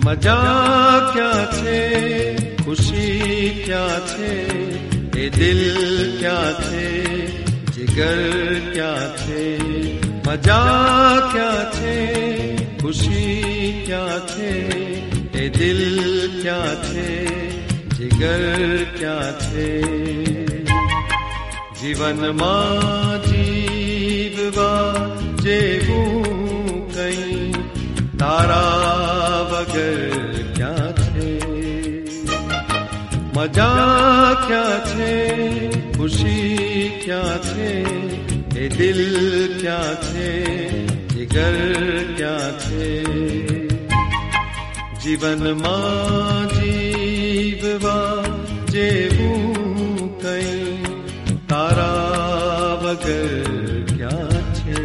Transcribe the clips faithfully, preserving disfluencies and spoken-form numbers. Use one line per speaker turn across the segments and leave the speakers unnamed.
મજા ક્યાં છે, ખુશી ક્યાં છે, એ દિલ ક્યાં છે, જીગર ક્યાં છે. મજા ક્યાં છે, ખુશી ક્યાં છે, એ દિલ ક્યાં છે, જીગર ક્યાં છે. જીવનમાં જીવવા જેવું કઈ તારા વગર ક્યાં છે. મજા ક્યાં છે, ખુશી ક્યાં છે, એ દિલ ક્યાં છે, જીગર ક્યાં છે. જીવનમાં જીવવા જેવું કઈ તારા વગર ક્યાં છે.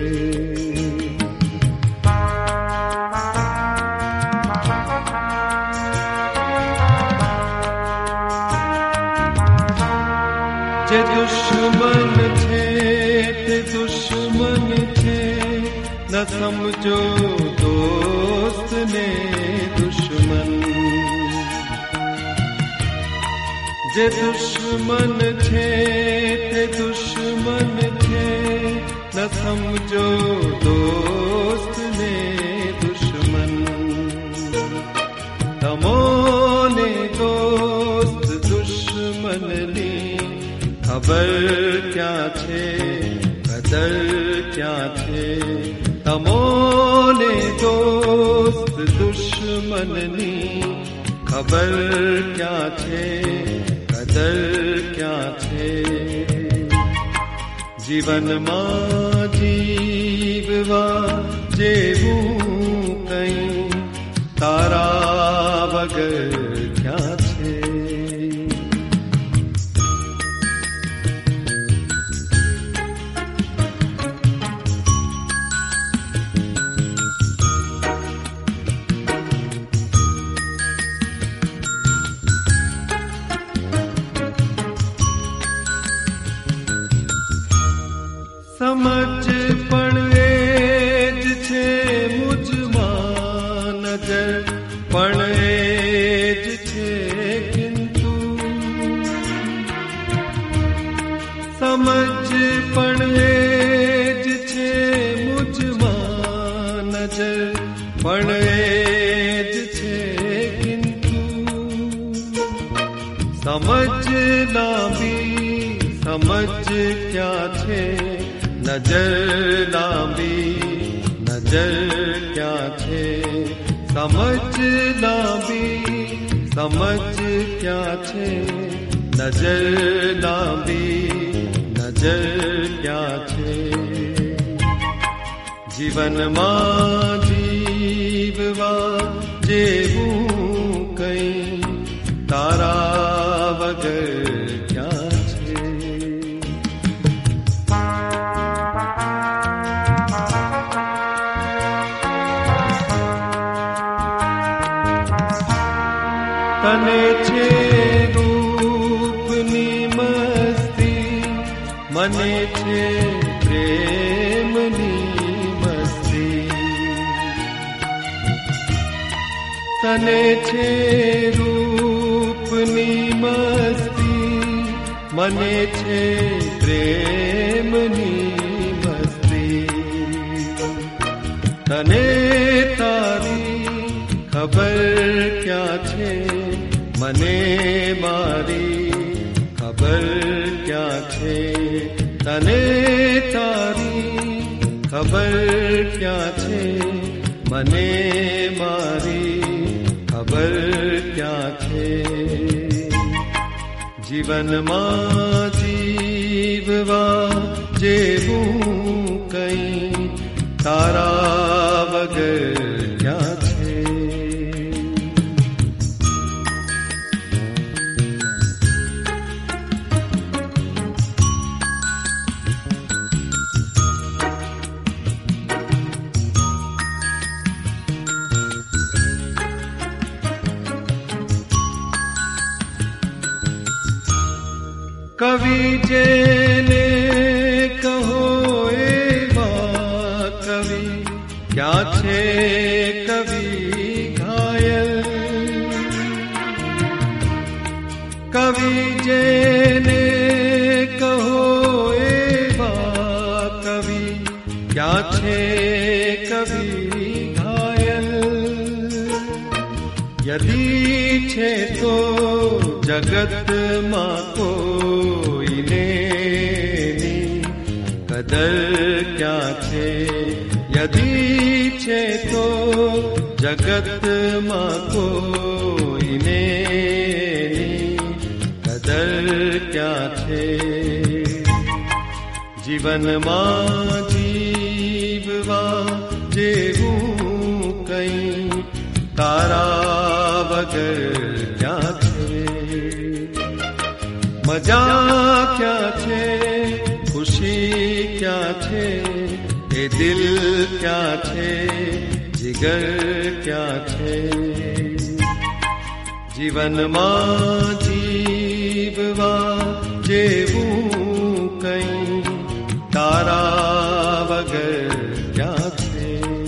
જે દુશ્મન છે તે દુશ્મન છે, ન સમજો દોસ્ત ને દુશ્મન. જે દુશ્મન છે તે દુશ્મન છે, ન સમજો દોસ્ત ને દુશ્મન. તમોને દોસ્ત દુશ્મનની ખબર ક્યાં છે, કદર ક્યાં છે. તમોને દોસ્ત દુશ્મનની ખબર ક્યાં છે, કદર ક્યાં છે. જીવનમાં જીવવા જેવું કઈ તારા વગર ક્યાં છે. સમજ પણ એ જ છે મુજમાં નજર પણ એ જ છે કિંતુ. સમજ પણ એ જ છે મુજમાં નજર પણ એ જ છે કિંતુ. સમજ લાંબી સમજ ક્યાં છે, નજર લાંબી નજર ક્યાં છે. સમજ લાંબી સમજ ક્યાં છે, નજર લાંબી નજર ક્યાં છે. જીવનમાં જીવવા જેવું કઈ તારા વગર ક્યાં છે. તને છે રૂપની મસ્તી, મને છે પ્રેમની મસ્તી. તને છે રૂપની મસ્તી, મને છે પ્રેમની મસ્તી. તને તારી ખબર ક્યાં છે, મને મારી ખબર ક્યાં છે. તને તારી ખબર ક્યાં છે, મને મારી ખબર ક્યાં છે. જીવનમાં જીવવા જેવું કઈ તારા વગર ક્યાં છે. કવિ જેને કહો એવા કવિ ક્યાં છે, કવિ ઘાયલ ક્યાં છે કભી ઘાયલ યદી છે તો જગતમાં કોઈને કદર ક્યાં છે યદી છે તો જગતમાં કોઈને કદર ક્યાં છે જીવનમાં જીવવા જેવું કઈ તારા વગર ક્યાં છે મજા ક્યાં છે ખુશી ક્યાં છે એ દિલ ક્યાં છે જીગર ક્યાં છે જીવનમાં જીવવા જેવું કઈ તારા વગર ક્યાં છે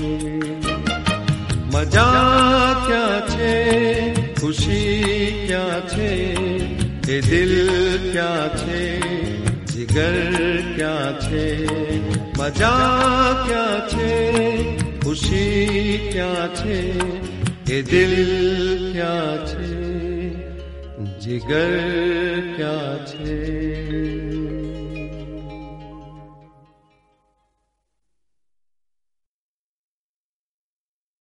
મજા ક્યાં છે ખુશી ક્યાં છે એ દિલ ક્યાં છે જીગર ક્યાં છે મજા ક્યાં છે ખુશી ક્યાં છે એ દિલ ક્યાં છે જીગર ક્યાં છે